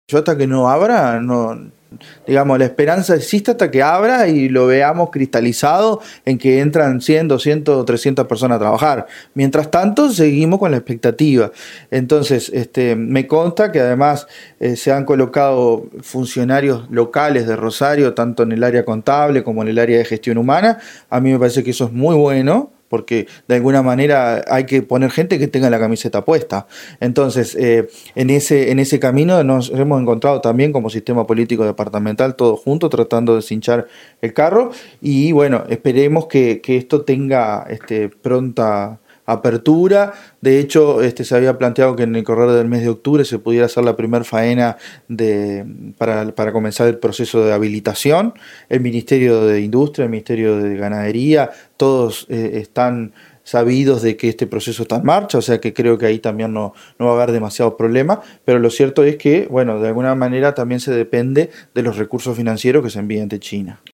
Yo hasta que no abra, no, digamos, la esperanza existe hasta que abra y lo veamos cristalizado en que entran 100, 200 o 300 personas a trabajar. Mientras tanto, seguimos con la expectativa. Entonces, me consta que además se han colocado funcionarios locales de Rosario, tanto en el área contable como en el área de gestión humana. A mí me parece que eso es muy bueno, porque de alguna manera hay que poner gente que tenga la camiseta puesta. Entonces, en ese camino nos hemos encontrado también como sistema político departamental, todos juntos, tratando de cinchar el carro, y bueno, esperemos que esto tenga pronta apertura. De hecho, se había planteado que en el correr del mes de octubre se pudiera hacer la primera faena para comenzar el proceso de habilitación. El Ministerio de Industria, el Ministerio de Ganadería, todos están sabidos de que este proceso está en marcha, o sea que creo que ahí también no va a haber demasiados problemas, pero lo cierto es que, bueno, de alguna manera también se depende de los recursos financieros que se envían de China.